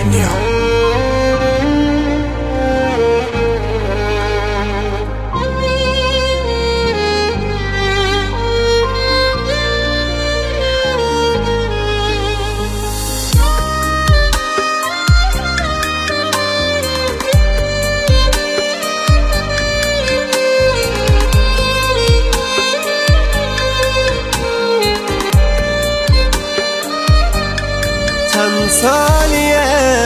نیا. سالیه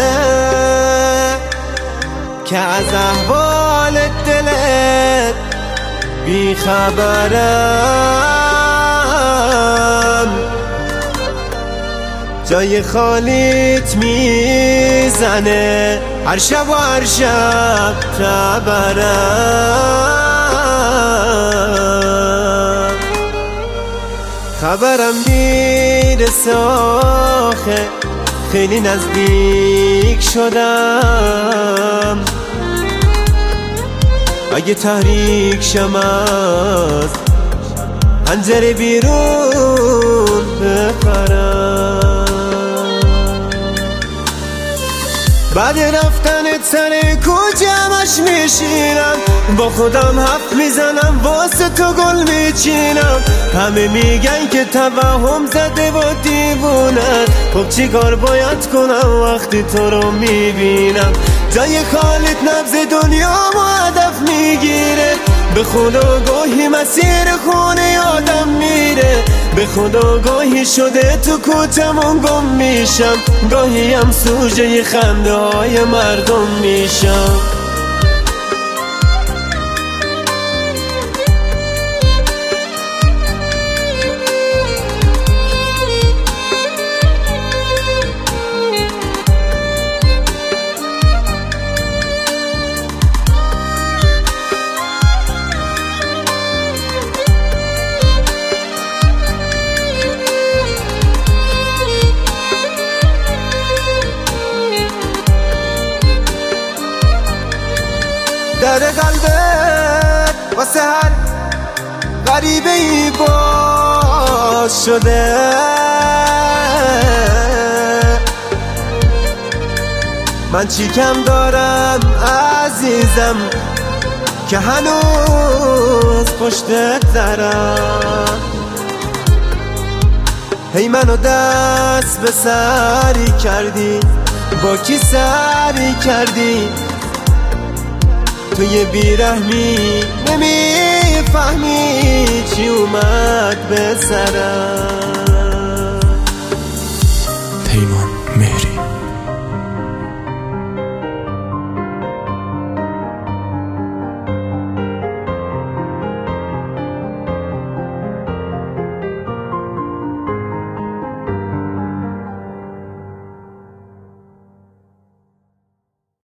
که از احوال دلت بی خبرم، جای خالیت میزنه هر شب و هر شب خبرم میرسه آخه خیلی نزدیک شدم، اگه تحریک شم از پنجره بیرون بپرم. بعد رفتنت سر کوچه‌مش میشینم، با خودم حرف میزنم واسه تو گل میچینم. همه میگن که توهم زده و دیوونت، خب چی کار باید کنم وقتی تو رو میبینم؟ جای خالت نبض دنیا و هدف میگیره، به خدا گاهی مسیر خونه آدم میره، به خدا گاهی شده تو کوچمون گم میشم، گاهی هم سوژه خنده های مردم میشم. در قلبت واسه هر غریبه ای باز شده، من چی کم دارم عزیزم که هنوز پشتت دارم؟ هی منو دست به سری کردی، با کی سری کردی؟ تو یه بیرحمی نمیفهمی چی اومد به سرم.